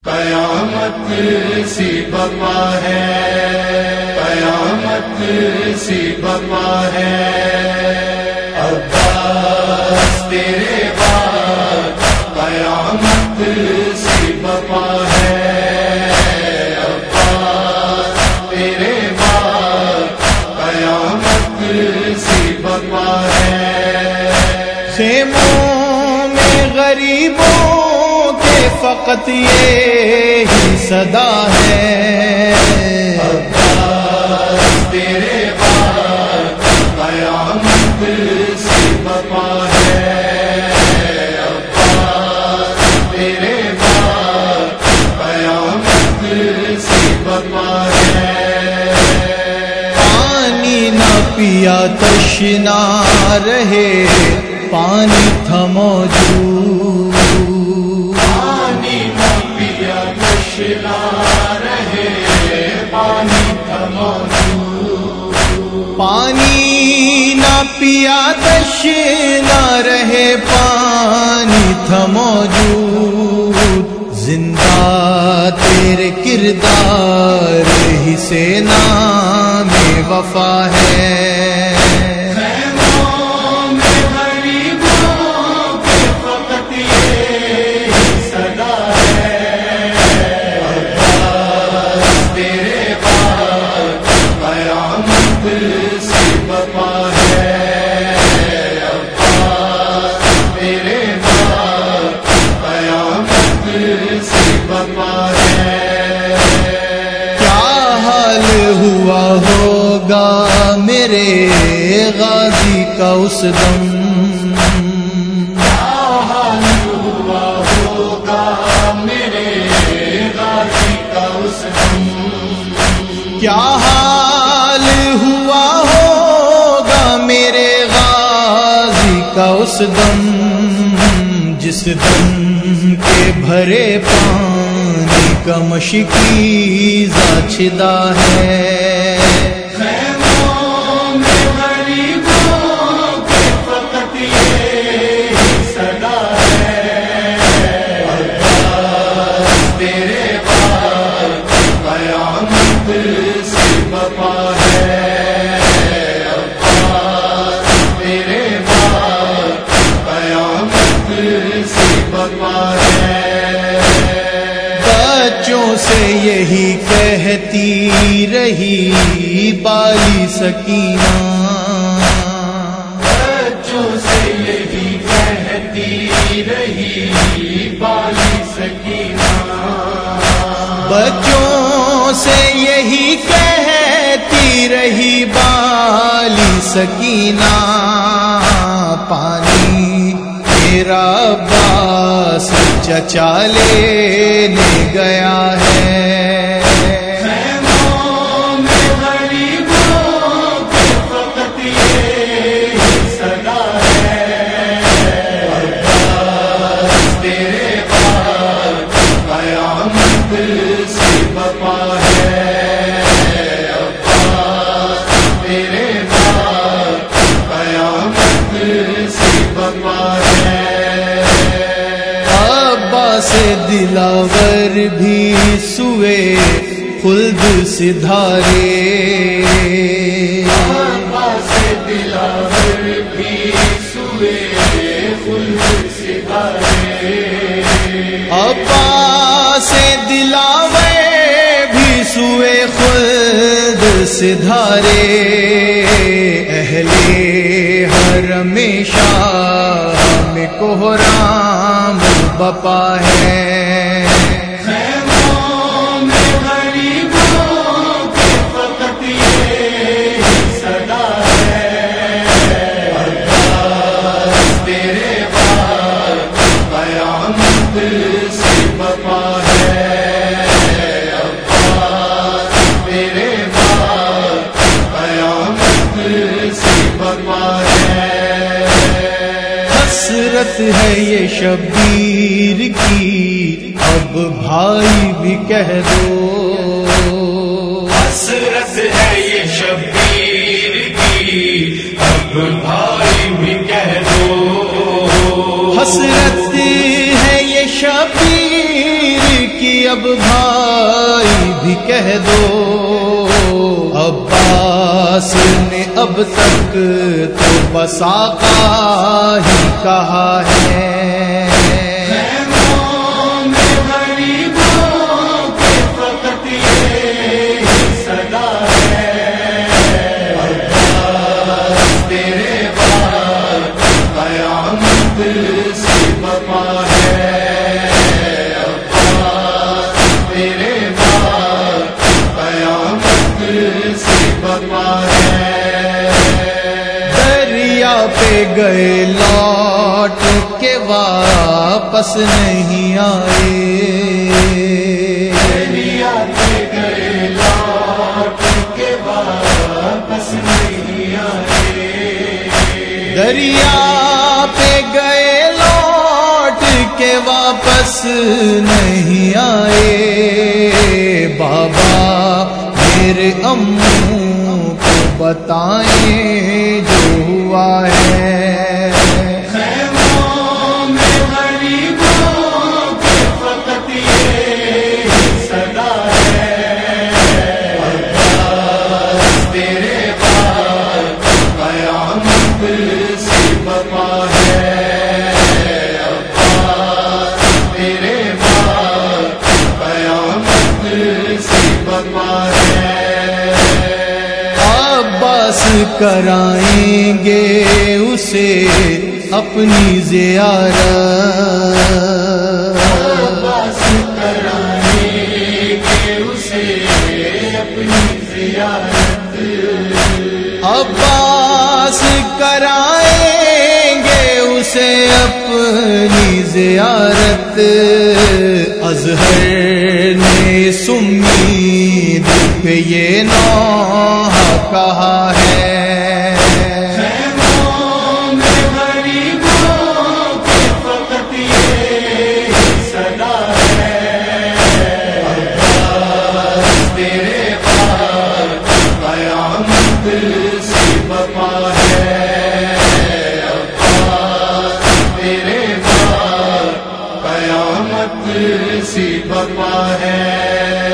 قیامت سی بپا ہے، قیامت سی بپا ہے، عباس تیرے بعد قیامت سی بپا ہے، عباس تیرے بعد قیامت سی بپا ہے۔ خیموں میں غریبوں کے فقط یہی صدا ہے، عباس تیرے بعد قیامت سی بپا ہے، عباس تیرے بعد قیامت سی بپا ہے۔ پانی نہ پیا تشنا رہے، پانی تھا موجود، پانی نہ پیا تشنا رہے، پانی تھا موجود، پانی نہ پیا تشنا رہے، پانی تھا موجود، زندہ تیرے کردار ہی سے نام وفا ہے۔ ہوا ہوگا میرے غازی کا اس دم، کیا حال ہوا ہوگا میرے غازی کا اس دم، کیا حال ہوا ہوگا میرے غازی کا اس دم، جس دم کے بھرے پانی کا مشکیزہ چھدا ہے۔ خیموں میں غریبوں کے فقط یہی صدا ہے، عباس تیرے بعد قیامت سی بپا ہے، عباس تیرے بعد قیامت سی بپا ہے۔ بچوں سے یہی کہتی رہی بالی سکینہ، بچوں سے یہی کہتی رہی بالی سکینہ، بچوں سے یہی کہتی رہی بالی سکینہ، پانی میرا عباس چچا لینے گیا ہے۔ خیموں میں غریبوں کے فقط یہی صدا ہے، عباس تیرے بعد قیامت سی بپا ہے، عباس تیرے بعد قیامت سی بپا ہے۔ سے دلاور بھی سوئے خلد سدھارے، عباس دلاور بھی سوئے خلد سدھارے، عباس دلاور بھی سوئے خلد سدھارے، اہل حرم شاہ میں کوہرام بپا ہے۔ خیموں میں غریبوں کے فقط یہی صدا ہے، عباس تیرے بعد قیامت سی بپا ہے، عباس تیرے بعد قیامت سی بپا ہے۔ حسرت ہے یہ شبیر کی، اب بھائی بھی کہہ دو، حسرت ہے یہ شبیر کی، اب بھائی بھی کہہ دو، حسرت ہے یہ شبیر کی، اب بھائی بھی کہہ دو، عباس نے اب تک تو بس آقا ہی کہا ہے۔ دریا پہ گئے لوٹ کے واپس نہیں آئے، دریا پہ گئے لوٹ کے واپس نہیں آئے، دریا پہ گئے لوٹ کے واپس نہیں آئے، بابا میرے اموں کو بتائیں جو ہوا ہے۔ خیموں میں غریبوں کے فقط یہ صدا ہے، عباس تیرے بعد قیامت سی بپا ہے، عباس تیرے بعد قیامت سی بپا ہے۔ عباس کرائیں گے اسے اپنی زیارت، عباس کرائیں گے اسے اپنی زیارت، عباس کرائیں گے اسے اپنی زیارت۔ اظہر نے سمید پہ یہ نوحہ کہا ہے، خیموں میں غریبوں کے فقط یہ صدا ہے، عباس تیرے بعد قیامت سی بپا ہے، عباس تیرے بعد قیامت سی بپا ہے۔